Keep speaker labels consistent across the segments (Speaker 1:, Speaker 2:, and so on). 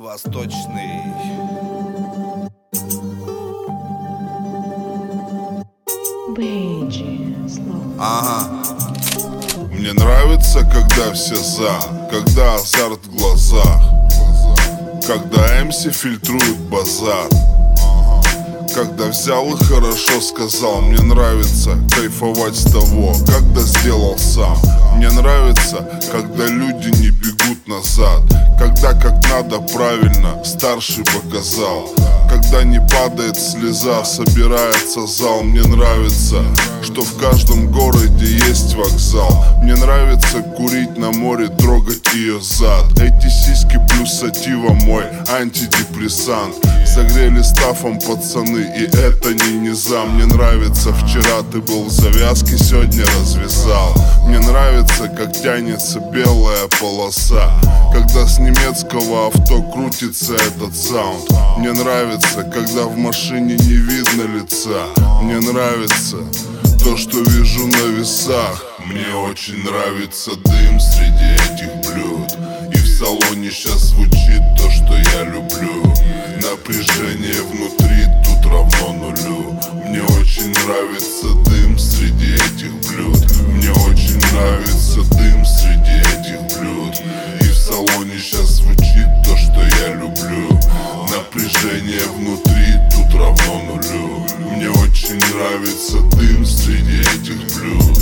Speaker 1: восточный. Ага.
Speaker 2: Мне нравится, когда все за, когда азарт в глазах, когда МС фильтрует базар, когда взял и хорошо сказал. Мне нравится кайфовать с того, когда сделал сам. Мне нравится, когда люди не бегут назад, когда как надо правильно старший показал, когда не падает слеза, собирается зал. Мне нравится, что в каждом городе есть вокзал. Мне нравится курить на море, трогать ее зад. Эти сиськи плюс сатива мой антидепрессант. Согрели стафом пацаны, и это не низам. Мне нравится, вчера ты был в завязке, сегодня развязал. Мне нравится, как тянется белая полоса, когда с немецкого авто крутится этот саунд. Мне нравится, когда в машине не видно лица. Мне нравится то, что вижу на весах. Мне очень нравится дым среди этих блюд, и в салоне сейчас звучит то, что я люблю. Напряжение внутри тут равно нулю. Мне очень нравится дым среди этих блюд. Мне очень нравится дым среди этих блюд, и в салоне сейчас звучит то, что я люблю. Напряжение внутри тут равно нулю. Мне очень нравится дым среди этих блюд.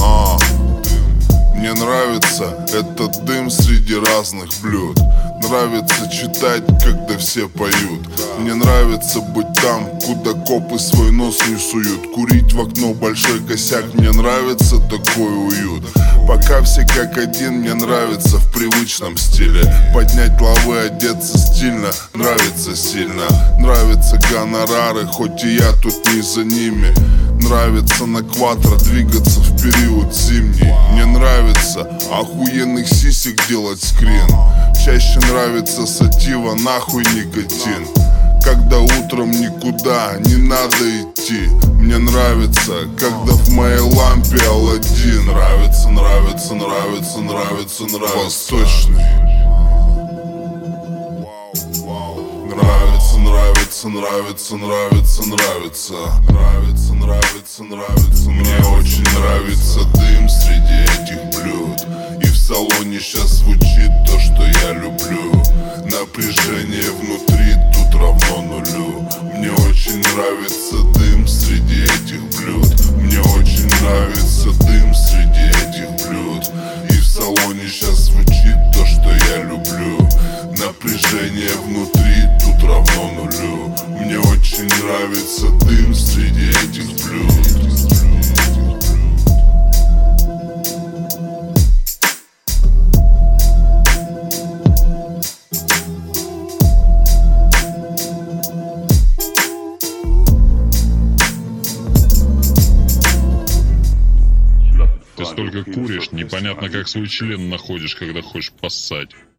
Speaker 2: Мне нравится этот дым среди разных блюд. Нравится читать, когда все поют. Мне нравится быть там, куда копы свой нос не суют. Курить в окно большой косяк, мне нравится такой уют. Пока все как один, мне нравится в привычном стиле. Поднять лавы, одеться стильно, нравится сильно. Нравятся гонорары, хоть и я тут не за ними. Нравится на квадро двигаться в период зимний. Мне нравится охуенных сисек делать скрин. Чаще нравится сатива, нахуй никотин. Когда утром никуда не надо идти. Мне нравится, когда в моей лампе Аладдин. Нравится, нравится, нравится, нравится, нравится. Восточный. Нравится, нравится, нравится, нравится, нравится. Нравится, нравится, нравится. Мне очень нравится дым среди этих блюд, и в салоне сейчас звучит то, что я люблю. Напряжение внутри тут равно нулю. Мне очень нравится дым среди этих блюд. Мне очень нравится дым среди этих блюд, и в салоне сейчас звучит то, что я люблю. Напряжение внутри тут равно нулю. Мне очень нравится дым среди этих блюд.
Speaker 3: Ты столько куришь, непонятно, как свой член находишь, когда хочешь поссать.